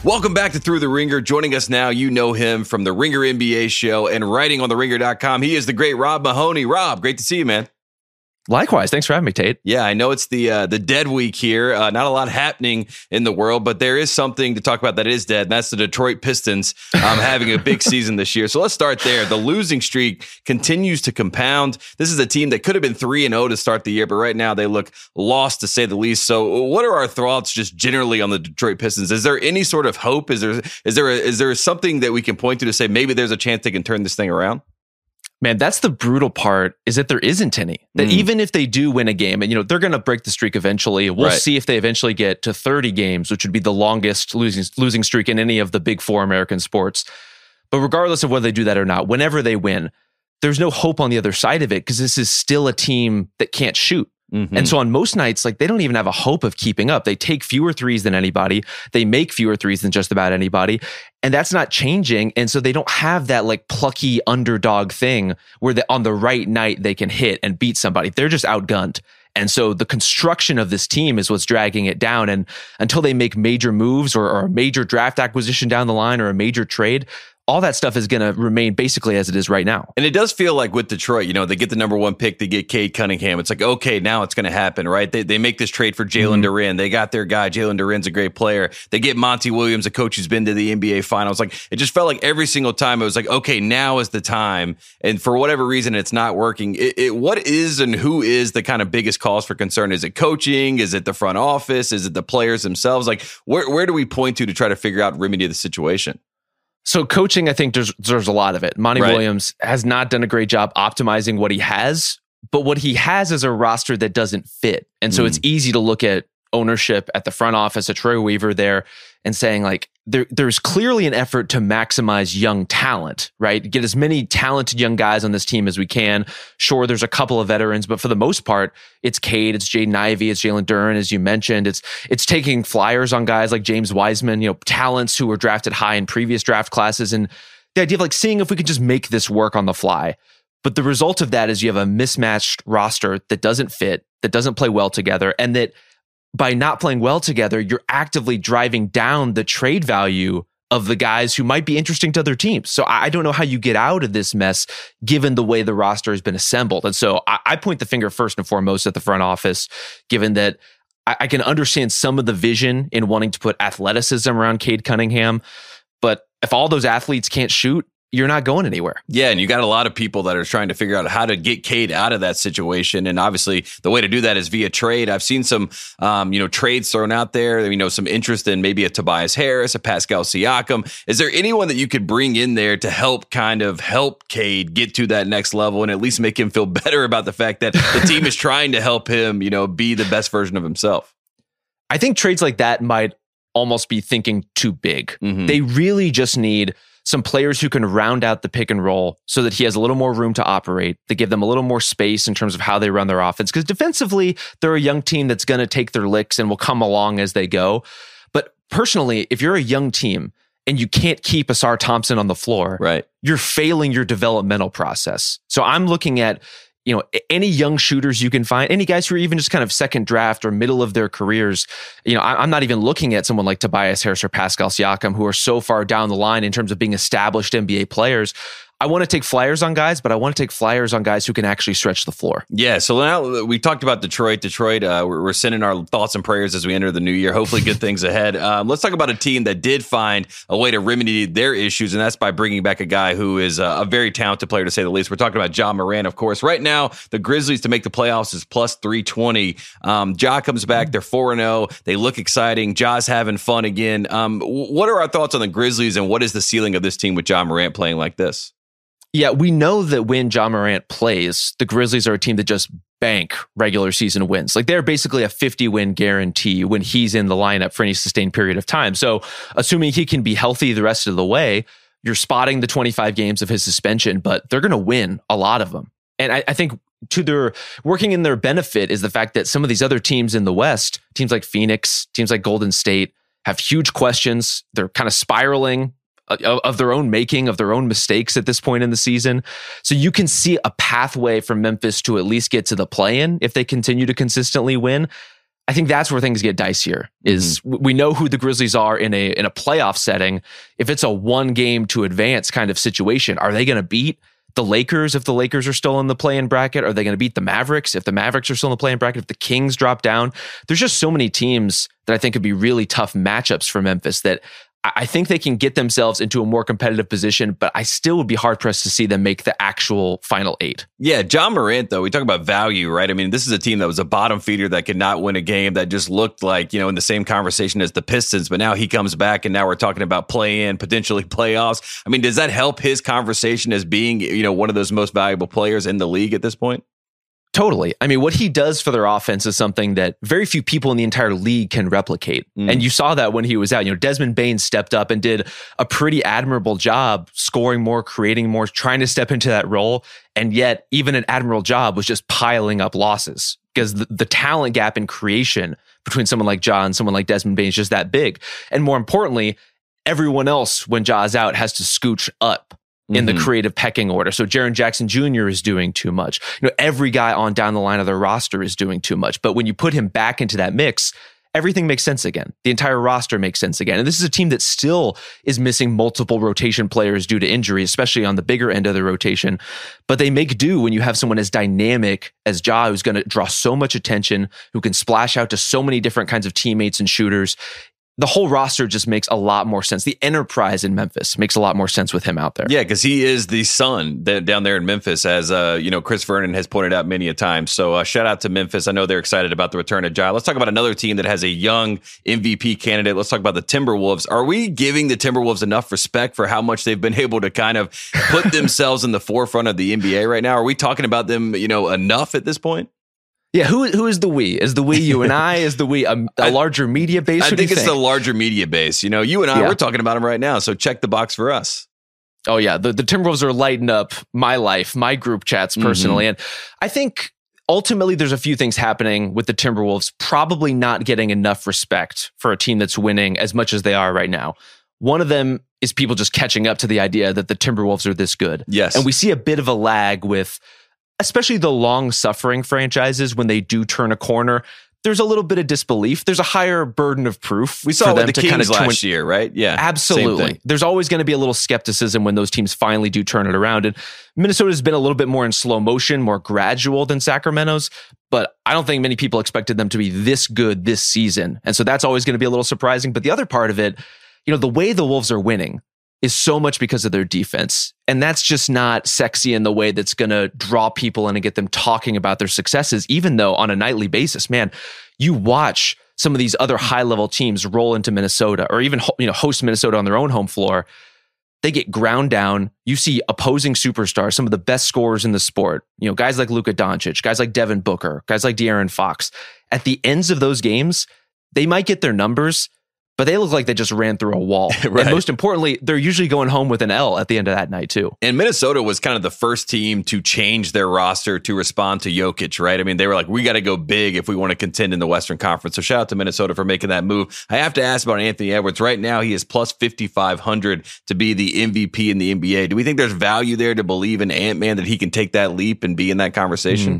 B: Welcome back to Through the Ringer. Joining us now, you know him from the Ringer N B A show and writing on the ringer dot com. He is the great Rob Mahoney. Rob, great to see you, man.
D: Likewise. Thanks for having me, Tate.
B: Yeah, I know it's the uh, the dead week here. Uh, not a lot happening in the world, but there is something to talk about that is dead, and that's the Detroit Pistons um, having a big season this year. So let's start there. The losing streak continues to compound. This is a team that could have been three and oh to start the year, but right now they look lost, to say the least. So what are our thoughts just generally on the Detroit Pistons? Is there any sort of hope? Is there is there a, is there something that we can point to to say maybe there's a chance they can turn this thing around?
D: Man, that's the brutal part, is that there isn't any. That mm. even if they do win a game, and you know they're going to break the streak eventually, we'll right. see if they eventually get to thirty games, which would be the longest losing losing streak in any of the big four American sports. But regardless of whether they do that or not, whenever they win, there's no hope on the other side of it, because this is still a team that can't shoot. Mm-hmm. And so on most nights, like they don't even have a hope of keeping up. They take fewer threes than anybody. They make fewer threes than just about anybody. And that's not changing. And so they don't have that like plucky underdog thing where they, on the right night they can hit and beat somebody. They're just outgunned. And so the construction of this team is what's dragging it down. And until they make major moves or, or a major draft acquisition down the line or a major trade, all that stuff is going to remain basically as it is right now.
B: And it does feel like with Detroit, you know, they get the number one pick, they get Cade Cunningham. It's like, okay, now it's going to happen, right? They they make this trade for Jalen mm-hmm. Duren. They got their guy. Jalen Duren's a great player. They get Monty Williams, a coach who's been to the N B A Finals. Like, it just felt like every single time it was like, okay, now is the time. And for whatever reason, it's not working. It, it, what is and who is the kind of biggest cause for concern? Is it coaching? Is it the front office? Is it the players themselves? Like, where where do we point to to try to figure out remedy the situation?
D: So coaching, I think there's, there's a lot of it. Monty right. Williams has not done a great job optimizing what he has, but what he has is a roster that doesn't fit. And so mm. it's easy to look at ownership at the front office, at Troy Weaver there, and saying like, there, there's clearly an effort to maximize young talent, right? Get as many talented young guys on this team as we can. Sure, there's a couple of veterans, but for the most part, it's Cade, it's Jaden Ivey, it's Jalen Duren, as you mentioned. It's it's taking flyers on guys like James Wiseman, you know, talents who were drafted high in previous draft classes, and the idea of like seeing if we could just make this work on the fly. But the result of that is you have a mismatched roster that doesn't fit, that doesn't play well together, and that by not playing well together, you're actively driving down the trade value of the guys who might be interesting to other teams. So I don't know how you get out of this mess given the way the roster has been assembled. And so I point the finger first and foremost at the front office, given that I can understand some of the vision in wanting to put athleticism around Cade Cunningham. But if all those athletes can't shoot, you're not going anywhere.
B: Yeah, and you got a lot of people that are trying to figure out how to get Cade out of that situation. And obviously, the way to do that is via trade. I've seen some, um, you know, trades thrown out there. You know, some interest in maybe a Tobias Harris, a Pascal Siakam. Is there anyone that you could bring in there to help kind of help Cade get to that next level and at least make him feel better about the fact that the team is trying to help him, you know, be the best version of himself?
D: I think trades like that might almost be thinking too big. Mm-hmm. They really just need some players who can round out the pick and roll so that he has a little more room to operate. They give them a little more space in terms of how they run their offense. Because defensively, they're a young team that's going to take their licks and will come along as they go. But personally, if you're a young team and you can't keep Asar Thompson on the floor,
B: right, you're
D: failing your developmental process. So I'm looking at, you know, any young shooters you can find, any guys who are even just kind of second draft or middle of their careers. You know, I'm not even looking at someone like Tobias Harris or Pascal Siakam, who are so far down the line in terms of being established N B A players. I want to take flyers on guys, but I want to take flyers on guys who can actually stretch the floor.
B: Yeah, so now we talked about Detroit. Detroit, uh, we're, we're sending our thoughts and prayers as we enter the new year. Hopefully good things ahead. Um, let's talk about a team that did find a way to remedy their issues, and that's by bringing back a guy who is a, a very talented player, to say the least. We're talking about Ja Morant, of course. Right now, the Grizzlies to make the playoffs is plus three twenty. Um, Ja comes back. They're four and oh. They look exciting. Ja's having fun again. Um, what are our thoughts on the Grizzlies, and what is the ceiling of this team with Ja Morant playing like this?
D: Yeah, we know that when Ja Morant plays, the Grizzlies are a team that just bank regular season wins. Like they're basically a fifty-win guarantee when he's in the lineup for any sustained period of time. So assuming he can be healthy the rest of the way, you're spotting the twenty-five games of his suspension, but they're going to win a lot of them. And I, I think to their working in their benefit is the fact that some of these other teams in the West, teams like Phoenix, teams like Golden State, have huge questions. They're kind of spiraling of their own making, of their own mistakes at this point in the season. So you can see a pathway for Memphis to at least get to the play-in if they continue to consistently win. I think that's where things get dicier. Is mm-hmm. we know who the Grizzlies are in a in a playoff setting. If it's a one game to advance kind of situation, are they going to beat the Lakers if the Lakers are still in the play-in bracket? Are they going to beat the Mavericks if the Mavericks are still in the play-in bracket? If the Kings drop down? There's just so many teams that I think could be really tough matchups for Memphis that I think they can get themselves into a more competitive position, but I still would be hard-pressed to see them make the actual final eight.
B: Yeah, John Morant, though, we talk about value, right? I mean, this is a team that was a bottom feeder that could not win a game, that just looked like, you know, in the same conversation as the Pistons, but now he comes back and now we're talking about play-in, potentially playoffs. I mean, does that help his conversation as being, you know, one of those most valuable players in the league at this point?
D: Totally. I mean, what he does for their offense is something that very few people in the entire league can replicate. Mm. And you saw that when he was out. You know, Desmond Bane stepped up and did a pretty admirable job scoring more, creating more, trying to step into that role. And yet, even an admirable job was just piling up losses because the, the talent gap in creation between someone like Ja and someone like Desmond Bane is just that big. And more importantly, everyone else, when Ja's out, has to scooch up in the creative pecking order. So Jaren Jackson Junior is doing too much. You know, every guy on down the line of their roster is doing too much. But when you put him back into that mix, everything makes sense again. The entire roster makes sense again. And this is a team that still is missing multiple rotation players due to injury, especially on the bigger end of the rotation. But they make do when you have someone as dynamic as Ja, who's going to draw so much attention, who can splash out to so many different kinds of teammates and shooters. The whole roster just makes a lot more sense. The enterprise in Memphis makes a lot more sense with him out there.
B: Yeah, because he is the sun that, down there in Memphis, as uh, you know, Chris Vernon has pointed out many a time. So uh, shout out to Memphis. I know they're excited about the return of Ja. Let's talk about another team that has a young M V P candidate. Let's talk about the Timberwolves. Are we giving the Timberwolves enough respect for how much they've been able to kind of put themselves in the forefront of the N B A right now? Are we talking about them, you know, enough at this point?
D: Yeah, who who is the we? Is the we you and I? Is the we a, a larger media base?
B: I
D: what
B: think
D: do you
B: it's
D: think?
B: the larger media base. You know, you and I,
D: yeah.
B: we're talking about them right now. So check the box for us.
D: Oh, yeah. The, the Timberwolves are lighting up my life, my group chats personally. Mm-hmm. And I think ultimately there's a few things happening with the Timberwolves, probably not getting enough respect for a team that's winning as much as they are right now. One of them is people just catching up to the idea that the Timberwolves are this good.
B: Yes.
D: And we see a bit of a lag with especially the long-suffering franchises. When they do turn a corner, there's a little bit of disbelief. There's a higher burden of proof.
B: We saw it with the Kings last year, right? Yeah,
D: absolutely. There's always going to be a little skepticism when those teams finally do turn it around. And Minnesota's been a little bit more in slow motion, more gradual than Sacramento's, but I don't think many people expected them to be this good this season. And so that's always going to be a little surprising. But the other part of it, you know, the way the Wolves are winning is so much because of their defense. And that's just not sexy in the way that's going to draw people in and get them talking about their successes, even though on a nightly basis, man, you watch some of these other high-level teams roll into Minnesota or even, you know, host Minnesota on their own home floor. They get ground down. You see opposing superstars, some of the best scorers in the sport, you know, guys like Luka Doncic, guys like Devin Booker, guys like De'Aaron Fox. At the ends of those games, they might get their numbers, but they look like they just ran through a wall. Right. And most importantly, they're usually going home with an L at the end of that night, too.
B: And Minnesota was kind of the first team to change their roster to respond to Jokic, right? I mean, they were like, we got to go big if we want to contend in the Western Conference. So shout out to Minnesota for making that move. I have to ask about Anthony Edwards. Right now, he is plus fifty-five hundred to be the M V P in the N B A. Do we think there's value there to believe in Ant-Man that he can take that leap and be in that conversation?
D: Mm.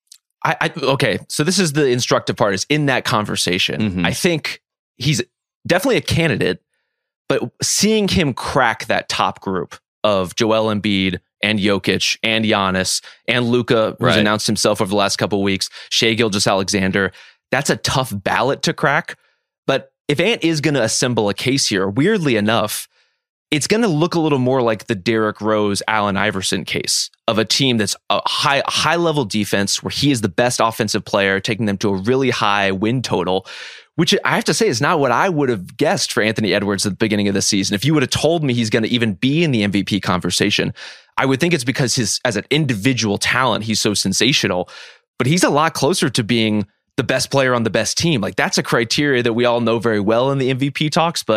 D: I, I Okay, so this is the instructive part, is in that conversation. Mm-hmm. I think he's definitely a candidate, but seeing him crack that top group of Joel Embiid and Jokic and Giannis and Luka, who's right. announced himself over the last couple of weeks, Shai Gilgeous-Alexander, that's a tough ballot to crack. But if Ant is going to assemble a case here, weirdly enough, it's going to look a little more like the Derrick Rose, Allen Iverson case of a team that's a high, high level defense where he is the best offensive player, taking them to a really high win total, which I have to say is not what I would have guessed for Anthony Edwards at the beginning of the season. If you would have told me he's going to even be in the M V P conversation, I would think it's because his as an individual talent, he's so sensational, but he's a lot closer to being the best player on the best team. Like, that's a criteria that we all know very well in the M V P talks, but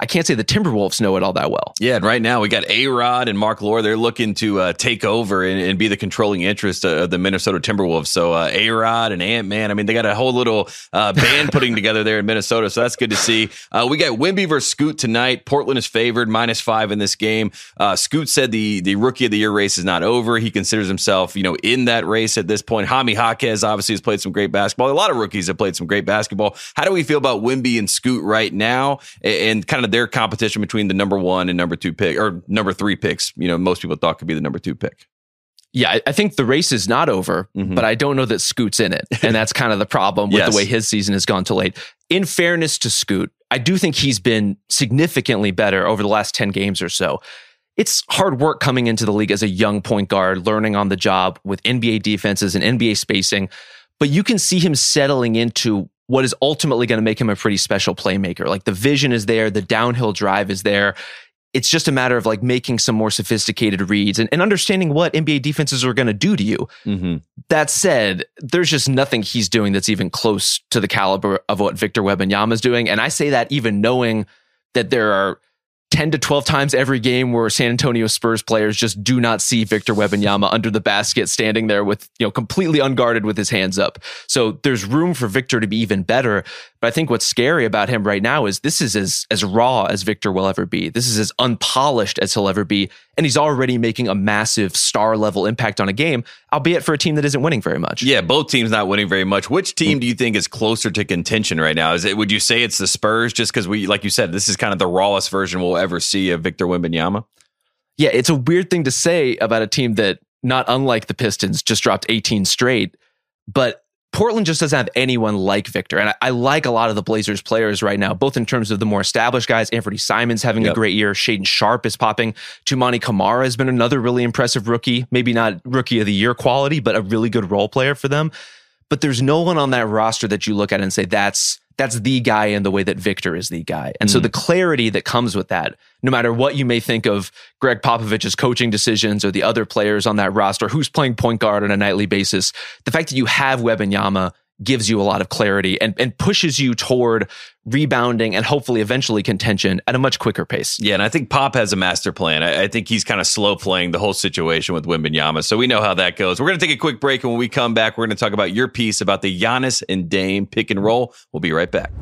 D: I can't say the Timberwolves know it all that well.
B: Yeah, and right now we got A-Rod and Mark Lore. They're looking to uh, take over and, and be the controlling interest of the Minnesota Timberwolves. So uh, A-Rod and Ant-Man, I mean, they got a whole little uh, band putting together there in Minnesota, so that's good to see. Uh, we got Wemby versus Scoot tonight. Portland is favored, minus five in this game. Uh, Scoot said the, the Rookie of the Year race is not over. He considers himself, you know, in that race at this point. Jaime Jaquez obviously has played some great basketball. A lot of rookies have played some great basketball. How do we feel about Wemby and Scoot right now and, and kind of their competition between the number one and number two pick, or number three picks, you know, most people thought could be the number two pick?
D: Yeah, I, I think the race is not over, mm-hmm. but I don't know that Scoot's in it. And that's kind of the problem with yes. the way his season has gone to late. In fairness to Scoot, I do think he's been significantly better over the last ten games or so. It's hard work coming into the league as a young point guard, learning on the job with N B A defenses and N B A spacing, but you can see him settling into what is ultimately going to make him a pretty special playmaker. Like the vision is there, the downhill drive is there. It's just a matter of like making some more sophisticated reads and, and understanding what N B A defenses are going to do to you. Mm-hmm. That said, there's just nothing he's doing that's even close to the caliber of what Victor Wembanyama is doing. And I say that even knowing that there are ten to twelve times every game where San Antonio Spurs players just do not see Victor Wembanyama under the basket, standing there with, you know, completely unguarded with his hands up. So there's room for Victor to be even better. But I think what's scary about him right now is this is as, as raw as Victor will ever be. This is as unpolished as he'll ever be. And he's already making a massive star level impact on a game, albeit for a team that isn't winning very much.
B: Yeah, both teams not winning very much. Which team do you think is closer to contention right now? Is it, would you say it's the Spurs? Just because we, like you said, this is kind of the rawest version we'll ever see of Victor Wembanyama?
D: Yeah, it's a weird thing to say about a team that, not unlike the Pistons, just dropped eighteen straight. But Portland just doesn't have anyone like Victor. And I, I like a lot of the Blazers players right now, both in terms of the more established guys. Anthony Simon's having yep. a great year. Shaedon Sharpe is popping. Toumani Camara has been another really impressive rookie. Maybe not Rookie of the Year quality, but a really good role player for them. But there's no one on that roster that you look at and say, that's that's the guy in the way that Victor is the guy. And mm. so the clarity that comes with that, no matter what you may think of Greg Popovich's coaching decisions or the other players on that roster, who's playing point guard on a nightly basis, the fact that you have Wembanyama gives you a lot of clarity and, and pushes you toward rebounding and hopefully eventually contention at a much quicker pace.
B: Yeah, and I think Pop has a master plan. I, I think he's kind of slow playing the whole situation with Wembanyama, so we know how that goes. We're going to take a quick break, and when we come back, we're going to talk about your piece about the Giannis and Dame pick and roll. We'll be right back.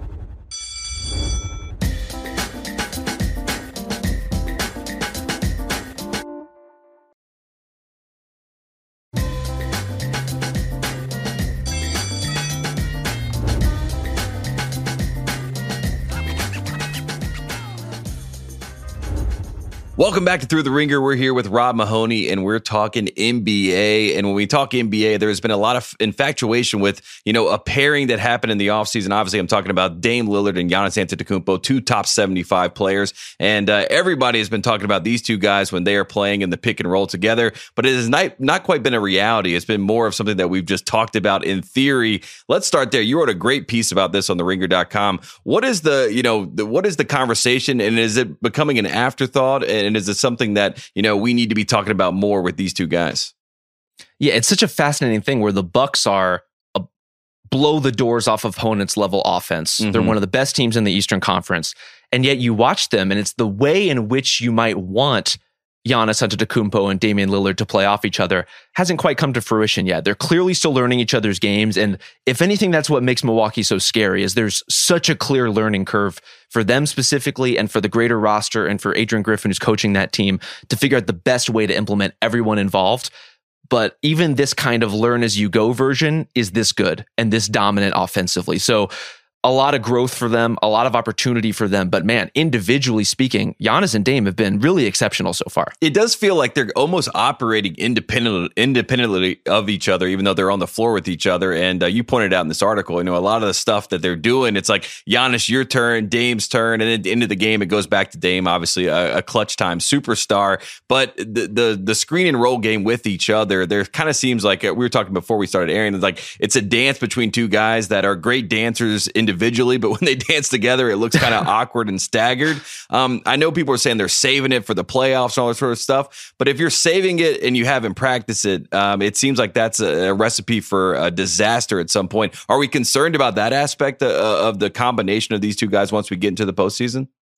B: Welcome back to Through the Ringer. We're here with Rob Mahoney, and we're talking N B A. And when we talk N B A, there's been a lot of infatuation with, you know, a pairing that happened in the offseason. Obviously, I'm talking about Dame Lillard and Giannis Antetokounmpo, two top seventy-five players. And uh, everybody has been talking about these two guys when they are playing in the pick and roll together. But it has not, not quite been a reality. It's been more of something that we've just talked about in theory. Let's start there. You wrote a great piece about this on the ringer dot com. What is the, you know, the, what is the conversation, and is it becoming an afterthought? And And is it something that, you know, we need to be talking about more with these two guys?
D: Yeah, it's such a fascinating thing where the Bucks are a blow the doors off of opponents level offense. Mm-hmm. They're one of the best teams in the Eastern Conference. And yet you watch them and it's the way in which you might want Giannis Antetokounmpo and Damian Lillard to play off each other hasn't quite come to fruition yet. They're clearly still learning each other's games. And if anything, that's what makes Milwaukee so scary, is there's such a clear learning curve for them specifically and for the greater roster and for Adrian Griffin, who's coaching that team, to figure out the best way to implement everyone involved. But even this kind of learn as you go version is this good and this dominant offensively. So a lot of growth for them, a lot of opportunity for them. But man, individually speaking, Giannis and Dame have been really exceptional so far.
B: It does feel like they're almost operating independently, independently of each other, even though they're on the floor with each other. And uh, you pointed out in this article, you know, a lot of the stuff that they're doing, it's like Giannis, your turn, Dame's turn. And at the end of the game, it goes back to Dame, obviously a, a clutch time superstar. But the, the the screen and roll game with each other, there kind of seems like, uh, we were talking before we started airing, it's like it's a dance between two guys that are great dancers individually, but when they dance together, it looks kind of awkward and staggered. Um, I know people are saying they're saving it for the playoffs and all that sort of stuff, but if you're saving it and you haven't practiced it, um, it seems like that's a, a recipe for a disaster at some point. Are we concerned about that aspect of, of the combination of these two guys once we get into the postseason?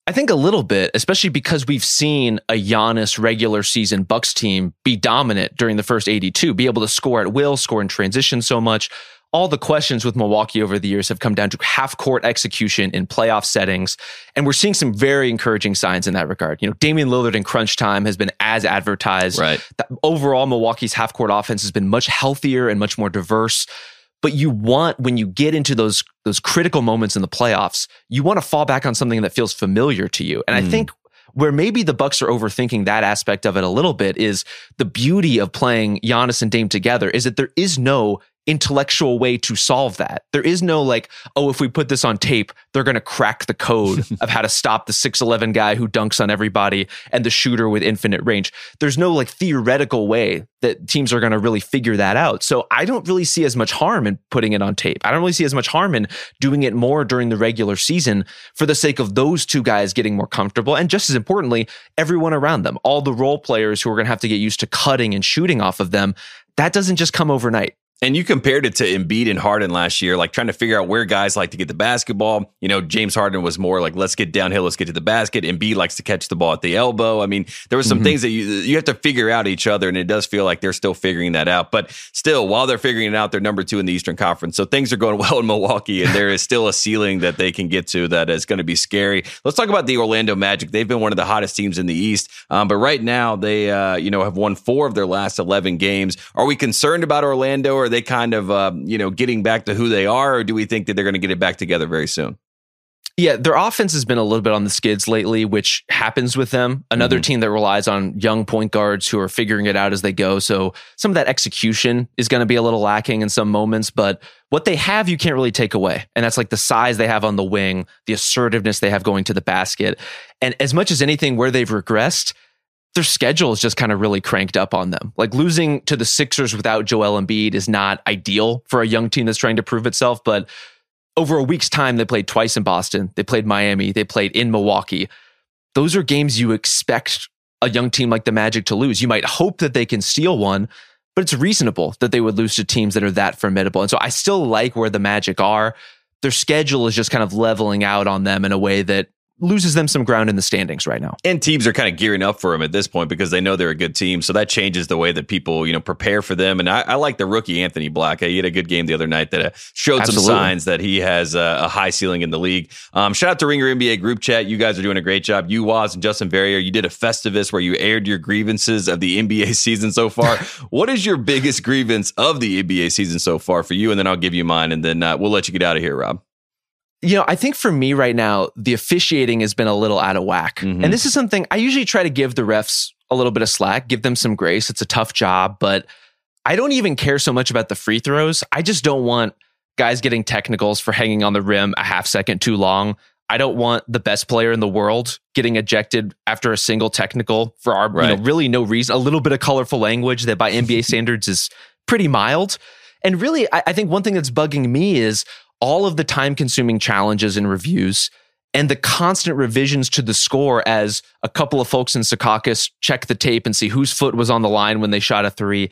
D: I think a little bit, especially because we've seen a Giannis regular season Bucks team be dominant during the first eighty-two, be able to score at will, score in transition so much. All the questions with Milwaukee over the years have come down to half-court execution in playoff settings, and we're seeing some very encouraging signs in that regard. You know, Damian Lillard in crunch time has been as advertised.
B: Right.
D: That overall, Milwaukee's half-court offense has been much healthier and much more diverse. But you want, when you get into those those critical moments in the playoffs, you want to fall back on something that feels familiar to you. And mm. I think where maybe the Bucks are overthinking that aspect of it a little bit is the beauty of playing Giannis and Dame together is that there is no intellectual way to solve that. There is no like, oh, if we put this on tape, they're going to crack the code of how to stop the six eleven guy who dunks on everybody and the shooter with infinite range. There's no like theoretical way that teams are going to really figure that out. So I don't really see as much harm in putting it on tape. I don't really see as much harm in doing it more during the regular season for the sake of those two guys getting more comfortable. And just as importantly, everyone around them, all the role players who are going to have to get used to cutting and shooting off of them. That doesn't just come overnight.
B: And you compared it to Embiid and Harden last year, like trying to figure out where guys like to get the basketball. You know, James Harden was more like, let's get downhill, let's get to the basket. Embiid likes to catch the ball at the elbow. I mean, there were some mm-hmm. things that you you have to figure out each other, and it does feel like they're still figuring that out. But still, while they're figuring it out, they're number two in the Eastern Conference. So things are going well in Milwaukee, and there is still a ceiling that they can get to that is going to be scary. Let's talk about the Orlando Magic. They've been one of the hottest teams in the East, um, but right now they uh, you know have won four of their last eleven games. Are we concerned about Orlando, or are they kind of uh, you know, getting back to who they are, or do we think that they're going to get it back together very soon?
D: Yeah, their offense has been a little bit on the skids lately, which happens with them. Another mm-hmm. team that relies on young point guards who are figuring it out as they go. So some of that execution is going to be a little lacking in some moments, but what they have, you can't really take away. And that's like the size they have on the wing, the assertiveness they have going to the basket. And as much as anything where they've regressed, their schedule is just kind of really cranked up on them. Like losing to the Sixers without Joel Embiid is not ideal for a young team that's trying to prove itself. But over a week's time, they played twice in Boston. They played Miami. They played in Milwaukee. Those are games you expect a young team like the Magic to lose. You might hope that they can steal one, but it's reasonable that they would lose to teams that are that formidable. And so I still like where the Magic are. Their schedule is just kind of leveling out on them in a way that loses them some ground in the standings right now.
B: And teams are kind of gearing up for him at this point because they know they're a good team. So that changes the way that people, you know, prepare for them. And I, I like the rookie Anthony Black. He had a good game the other night that uh, showed Absolutely. some signs that he has a, a high ceiling in the league. Um, shout out to Ringer N B A group chat. You guys are doing a great job. You, Waz, and Justin Verrier, you did a Festivus where you aired your grievances of the N B A season so far. What is your biggest grievance of the N B A season so far for you? And then I'll give you mine, and then uh, we'll let you get out of here, Rob.
D: You know, I think for me right now, the officiating has been a little out of whack. Mm-hmm. And this is something I usually try to give the refs a little bit of slack, give them some grace. It's a tough job, but I don't even care so much about the free throws. I just don't want guys getting technicals for hanging on the rim a half second too long. I don't want the best player in the world getting ejected after a single technical for our, right. you know, really no reason. A little bit of colorful language that by N B A standards is pretty mild. And really, I, I think one thing that's bugging me is all of the time-consuming challenges and reviews and the constant revisions to the score as a couple of folks in Secaucus check the tape and see whose foot was on the line when they shot a three.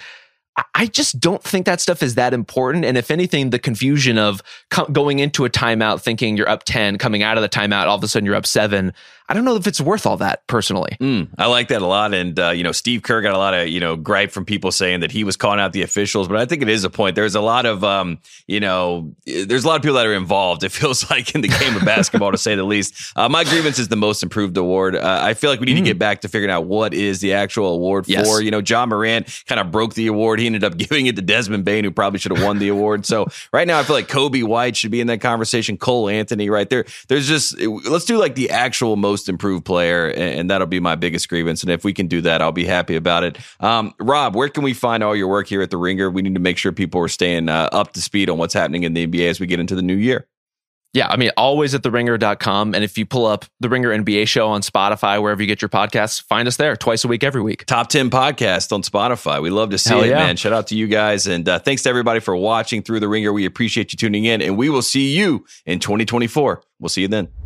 D: I just don't think that stuff is that important. And if anything, the confusion of co- going into a timeout thinking you're up ten, coming out of the timeout, all of a sudden you're up seven. I don't know if it's worth all that personally.
B: Mm, I like that a lot. And, uh, you know, Steve Kerr got a lot of, you know, gripe from people saying that he was calling out the officials. But I think it is a point. There's a lot of, um, you know, there's a lot of people that are involved. It feels like in the game of basketball, to say the least. Uh, my grievance is the most improved award. Uh, I feel like we need mm. to get back to figuring out what is the actual award yes. for. You know, John Moran kind of broke the award. He ended up giving it to Desmond Bain, who probably should have won the award. So right now, I feel like Kobe White should be in that conversation. Cole Anthony right there. There's just, let's do like the actual most improved player, and that'll be my biggest grievance. And if we can do that, I'll be happy about it. Um, Rob, where can we find all your work here at The Ringer? We need to make sure people are staying uh, up to speed on what's happening in the N B A as we get into the new year.
D: Yeah, I mean, always at the ringer dot com. And if you pull up the Ringer N B A show on Spotify, wherever you get your podcasts, find us there twice a week, every week.
B: Top ten podcast on Spotify. We love to see Hell it, yeah. man. Shout out to you guys. And uh, thanks to everybody for watching through the Ringer. We appreciate you tuning in, and we will see you in twenty twenty-four. We'll see you then.